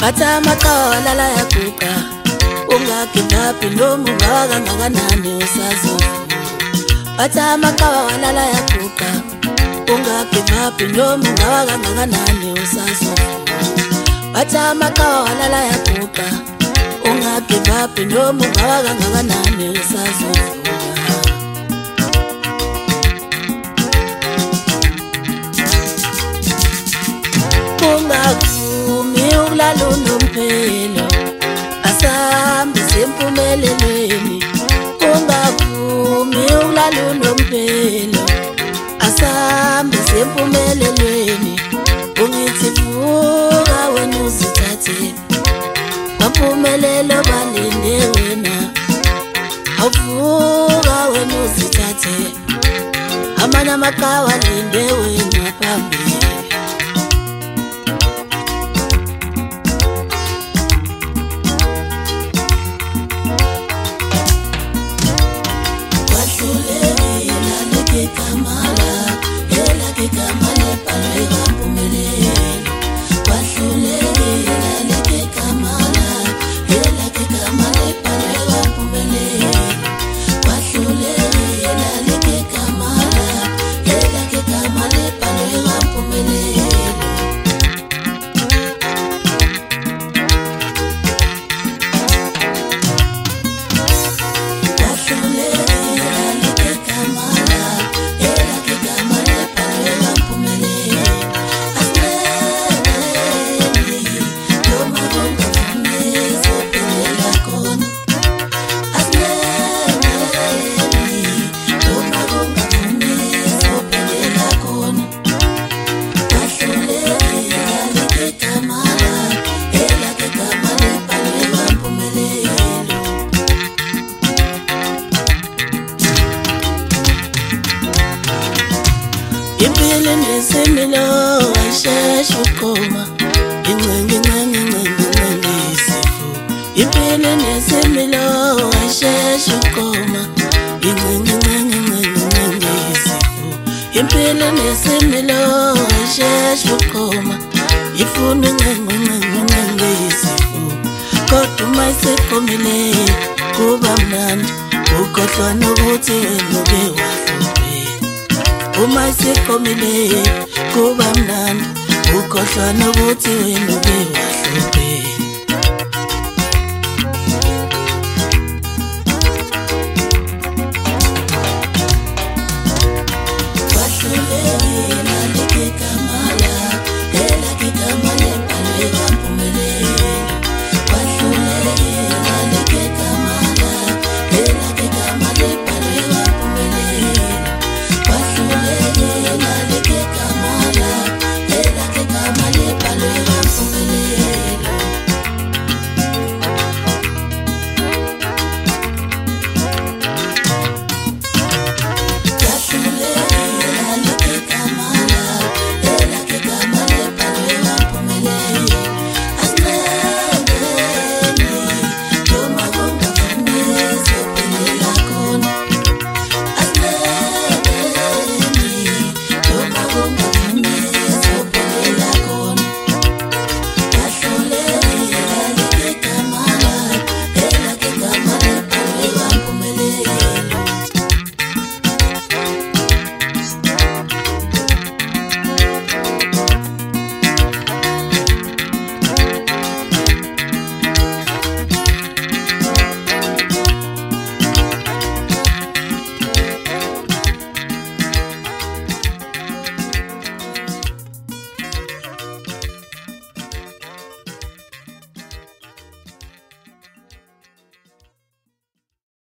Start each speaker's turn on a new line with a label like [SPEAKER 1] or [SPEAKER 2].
[SPEAKER 1] amaqala la yaguqa ungagibaphi noma ungakangakanani usazovuka bathi amaqala la yaguqa ungagibaphi noma ungakangakanani usazovuka bathi amaqala la yaguqa ungagibaphi noma ungakangakanani usazovuka ungavumi ukulala unomphelo asambe sempumelelweni ungavumi ukulala unomphelo asambe sempumelelweni ungithi vuka wena uzithathe waphumelela balinde wena awuvuka wena uzithathe amanye amaqhawe alinde wena phambili impilo nesimilo ayisheshe ukoma ingcenge isifo impilo nesimilo ayisheshe ukoma ingcenge isifo impilo nesimilo ayisheshe ukoma ifuna ingcenge isifo kodwa uma isikomile kuba mnandi ukhohlwa nokuthi wena uke wahluphe uma isikomile kuba mnandi ukhohlwa nokuthi wena uke wahluphe